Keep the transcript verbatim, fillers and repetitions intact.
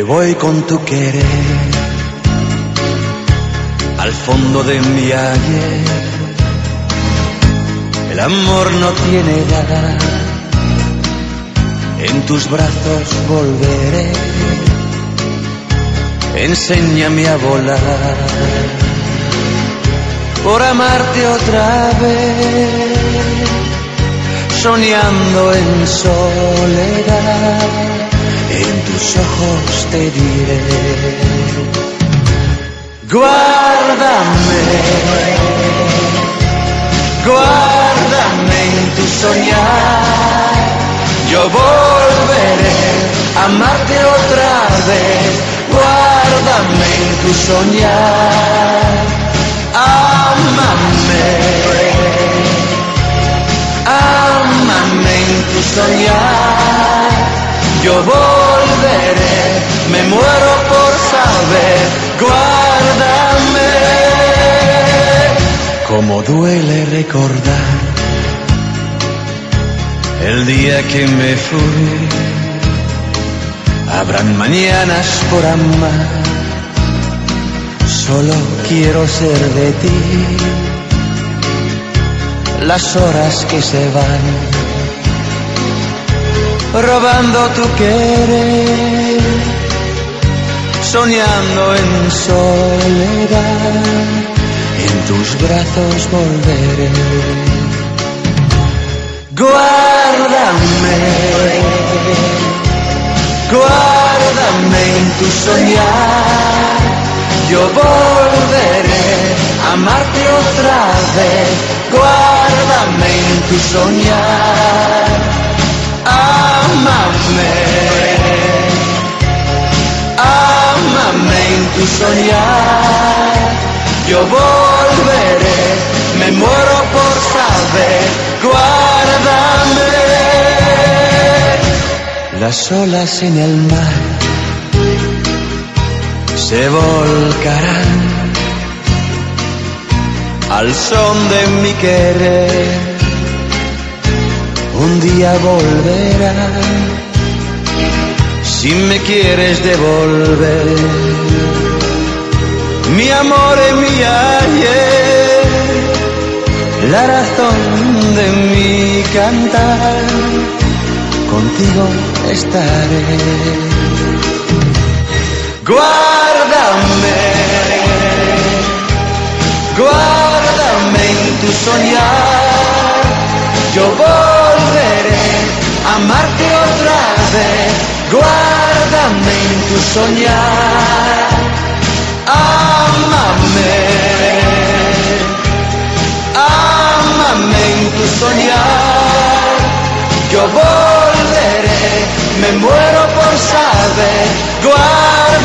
voy con tu querer al fondo de mi ayer. El amor no tiene edad, en tus brazos volveré. Enséñame a volar, por amarte otra vez, soñando en soledad. En tus ojos te diré, guárdame, guárdame en tu soñar. Yo volveré a amarte otra vez, guárdame en tu soñar. Ámame, ámame en tu soñar. Yo volveré, me muero por saber, guárdame. Como duele recordar el día que me fui. Habrán mañanas por amar, solo quiero ser de ti. Las horas que se van, robando tu querer, soñando en soledad. En tus brazos volveré, guárdame, guárdame en tu soñar. Yo volveré a amarte otra vez, guárdame en tu soñar. Ámame, ámame en tu soñar. Yo volveré, me muero por saber, guárdame. Las olas en el mar se volcarán al son de mi querer. Un día volverán, si me quieres devolver mi amor y mi ayer, la razón de mi cantar, contigo estaré. Guárdame, guárdame en tu soñar. Yo volveré a amarte otra vez, guárdame en tu soñar. Ámame, ámame en tu soñar. Yo volveré, me muero por saber, guárdame.